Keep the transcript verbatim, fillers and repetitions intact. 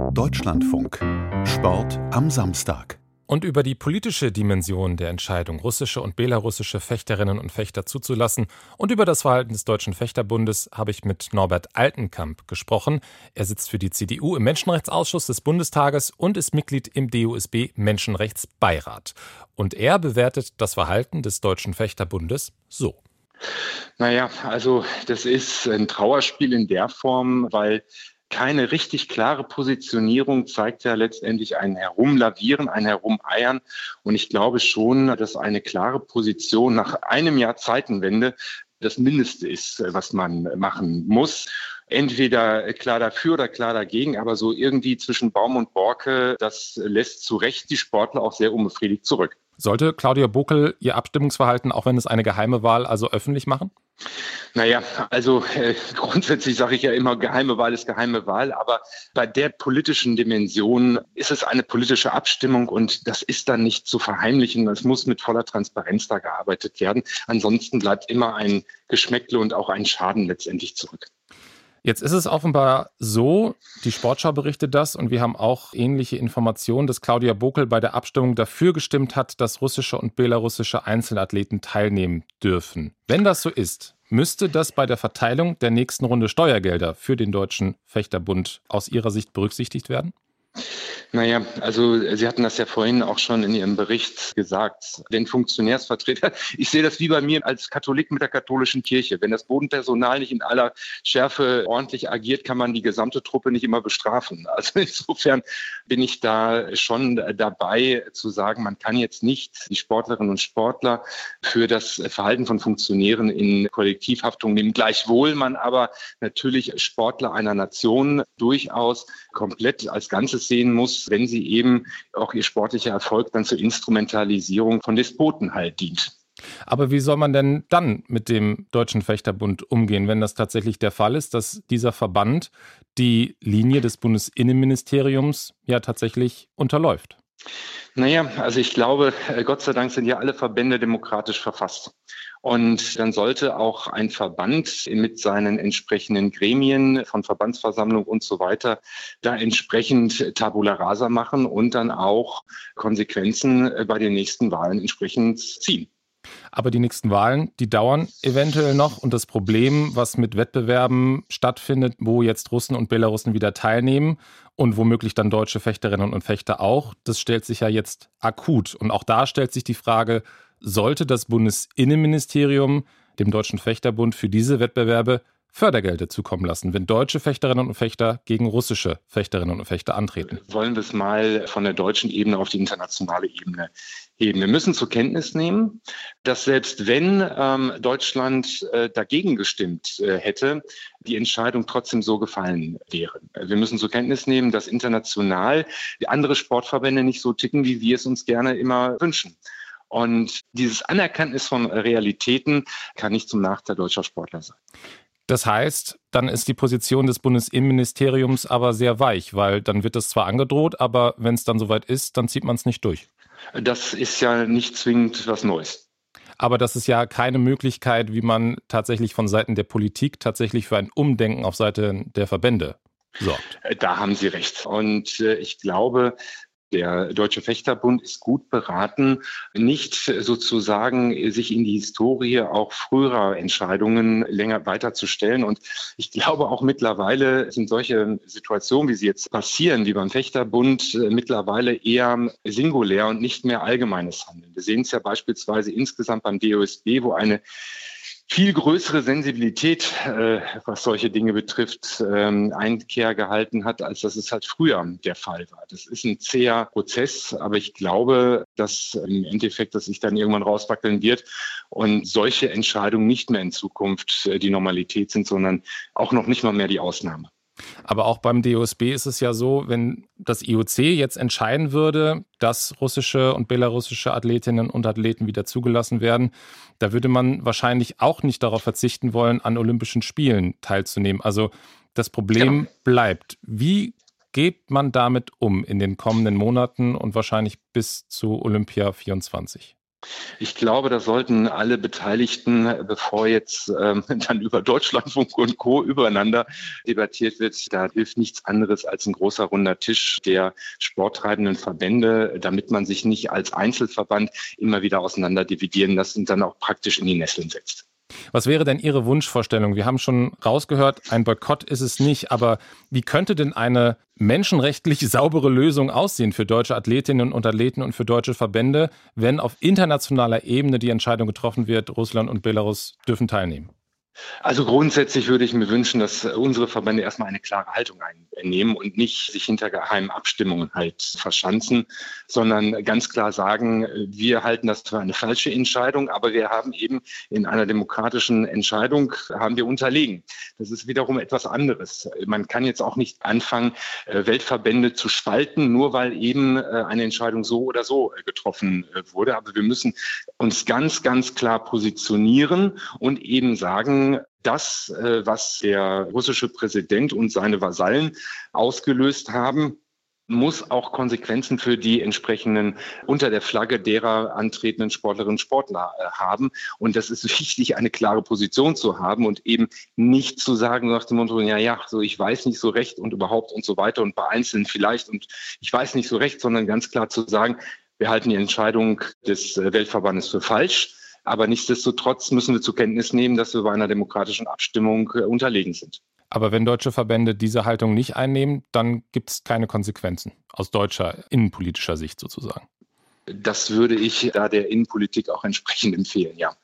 Deutschlandfunk. Sport am Samstag. Und über die politische Dimension der Entscheidung, russische und belarussische Fechterinnen und Fechter zuzulassen und über das Verhalten des Deutschen Fechterbundes habe ich mit Norbert Altenkamp gesprochen. Er sitzt für die C D U im Menschenrechtsausschuss des Bundestages und ist Mitglied im D U S B-Menschenrechtsbeirat. Und er bewertet das Verhalten des Deutschen Fechterbundes so. Naja, also das ist ein Trauerspiel in der Form, weil keine richtig klare Positionierung zeigt ja letztendlich ein Herumlavieren, ein Herumeiern. Und ich glaube schon, dass eine klare Position nach einem Jahr Zeitenwende das Mindeste ist, was man machen muss. Entweder klar dafür oder klar dagegen, aber so irgendwie zwischen Baum und Borke, das lässt zu Recht die Sportler auch sehr unbefriedigt zurück. Sollte Claudia Buckel ihr Abstimmungsverhalten, auch wenn es eine geheime Wahl, also öffentlich machen? Naja, also äh, grundsätzlich sage ich ja immer, geheime Wahl ist geheime Wahl, aber bei der politischen Dimension ist es eine politische Abstimmung und das ist dann nicht zu verheimlichen. Es muss mit voller Transparenz da gearbeitet werden. Ansonsten bleibt immer ein Geschmäckle und auch ein Schaden letztendlich zurück. Jetzt ist es offenbar so, die Sportschau berichtet das und wir haben auch ähnliche Informationen, dass Claudia Buckel bei der Abstimmung dafür gestimmt hat, dass russische und belarussische Einzelathleten teilnehmen dürfen. Wenn das so ist, müsste das bei der Verteilung der nächsten Runde Steuergelder für den Deutschen Fechterbund aus Ihrer Sicht berücksichtigt werden? Naja, also Sie hatten das ja vorhin auch schon in Ihrem Bericht gesagt. Den Funktionärsvertreter, ich sehe das wie bei mir als Katholik mit der katholischen Kirche. Wenn das Bodenpersonal nicht in aller Schärfe ordentlich agiert, kann man die gesamte Truppe nicht immer bestrafen. Also insofern bin ich da schon dabei zu sagen, man kann jetzt nicht die Sportlerinnen und Sportler für das Verhalten von Funktionären in Kollektivhaftung nehmen. Gleichwohl man aber natürlich Sportler einer Nation durchaus komplett als Ganzes sehen muss, wenn sie eben auch ihr sportlicher Erfolg dann zur Instrumentalisierung von Despoten halt dient. Aber wie soll man denn dann mit dem Deutschen Fechterbund umgehen, wenn das tatsächlich der Fall ist, dass dieser Verband die Linie des Bundesinnenministeriums ja tatsächlich unterläuft? Naja, also ich glaube, Gott sei Dank sind ja alle Verbände demokratisch verfasst. Und dann sollte auch ein Verband mit seinen entsprechenden Gremien von Verbandsversammlung und so weiter da entsprechend Tabula rasa machen und dann auch Konsequenzen bei den nächsten Wahlen entsprechend ziehen. Aber die nächsten Wahlen, die dauern eventuell noch. Und das Problem, was mit Wettbewerben stattfindet, wo jetzt Russen und Belarussen wieder teilnehmen und womöglich dann deutsche Fechterinnen und Fechter auch, das stellt sich ja jetzt akut. Und auch da stellt sich die Frage, sollte das Bundesinnenministerium dem Deutschen Fechterbund für diese Wettbewerbe Fördergelder zukommen lassen, wenn deutsche Fechterinnen und Fechter gegen russische Fechterinnen und Fechter antreten? Wollen wir es mal von der deutschen Ebene auf die internationale Ebene heben. Wir müssen zur Kenntnis nehmen, dass selbst wenn ähm, Deutschland äh, dagegen gestimmt äh, hätte, die Entscheidung trotzdem so gefallen wäre. Wir müssen zur Kenntnis nehmen, dass international die andere Sportverbände nicht so ticken, wie wir es uns gerne immer wünschen. Und dieses Anerkenntnis von Realitäten kann nicht zum Nachteil deutscher Sportler sein. Das heißt, dann ist die Position des Bundesinnenministeriums aber sehr weich, weil dann wird das zwar angedroht, aber wenn es dann soweit ist, dann zieht man es nicht durch. Das ist ja nicht zwingend was Neues. Aber das ist ja keine Möglichkeit, wie man tatsächlich von Seiten der Politik tatsächlich für ein Umdenken auf Seite der Verbände sorgt. Da haben Sie recht. Und äh, ich glaube, der Deutsche Fechterbund ist gut beraten, nicht sozusagen sich in die Historie auch früherer Entscheidungen länger weiterzustellen. Und ich glaube auch mittlerweile sind solche Situationen, wie sie jetzt passieren, wie beim Fechterbund, mittlerweile eher singulär und nicht mehr allgemeines Handeln. Wir sehen es ja beispielsweise insgesamt beim D O S B, wo eine viel größere Sensibilität, äh, was solche Dinge betrifft, ähm, Einkehr gehalten hat, als das es halt früher der Fall war. Das ist ein zäher Prozess, aber ich glaube, dass im Endeffekt das sich dann irgendwann rauswackeln wird und solche Entscheidungen nicht mehr in Zukunft äh, die Normalität sind, sondern auch noch nicht mal mehr die Ausnahme. Aber auch beim D O S B ist es ja so, wenn das I O C jetzt entscheiden würde, dass russische und belarussische Athletinnen und Athleten wieder zugelassen werden, da würde man wahrscheinlich auch nicht darauf verzichten wollen, an Olympischen Spielen teilzunehmen. Also das Problem genau. bleibt. Wie geht man damit um in den kommenden Monaten und wahrscheinlich bis zu Olympia vierundzwanzig? Ich glaube, da sollten alle Beteiligten, bevor jetzt ähm, dann über Deutschlandfunk und Co. übereinander debattiert wird, da hilft nichts anderes als ein großer runder Tisch der sporttreibenden Verbände, damit man sich nicht als Einzelverband immer wieder auseinander dividieren lässt und dann auch praktisch in die Nesseln setzt. Was wäre denn Ihre Wunschvorstellung? Wir haben schon rausgehört, ein Boykott ist es nicht, aber wie könnte denn eine menschenrechtlich saubere Lösung aussehen für deutsche Athletinnen und Athleten und für deutsche Verbände, wenn auf internationaler Ebene die Entscheidung getroffen wird, Russland und Belarus dürfen teilnehmen? Also grundsätzlich würde ich mir wünschen, dass unsere Verbände erstmal eine klare Haltung einnehmen und nicht sich hinter geheimen Abstimmungen halt verschanzen, sondern ganz klar sagen, wir halten das für eine falsche Entscheidung, aber wir haben eben in einer demokratischen Entscheidung haben wir unterlegen. Das ist wiederum etwas anderes. Man kann jetzt auch nicht anfangen, Weltverbände zu spalten, nur weil eben eine Entscheidung so oder so getroffen wurde. Aber wir müssen uns ganz, ganz klar positionieren und eben sagen, das, was der russische Präsident und seine Vasallen ausgelöst haben, muss auch Konsequenzen für die entsprechenden unter der Flagge derer antretenden Sportlerinnen und Sportler haben. Und das ist wichtig, eine klare Position zu haben und eben nicht zu sagen nach dem Motto, ja, ja, so ich weiß nicht so recht und überhaupt und so weiter und bei Einzelnen vielleicht und ich weiß nicht so recht, sondern ganz klar zu sagen, wir halten die Entscheidung des Weltverbandes für falsch. Aber nichtsdestotrotz müssen wir zur Kenntnis nehmen, dass wir bei einer demokratischen Abstimmung unterlegen sind. Aber wenn deutsche Verbände diese Haltung nicht einnehmen, dann gibt es keine Konsequenzen aus deutscher innenpolitischer Sicht sozusagen. Das würde ich da der Innenpolitik auch entsprechend empfehlen, ja.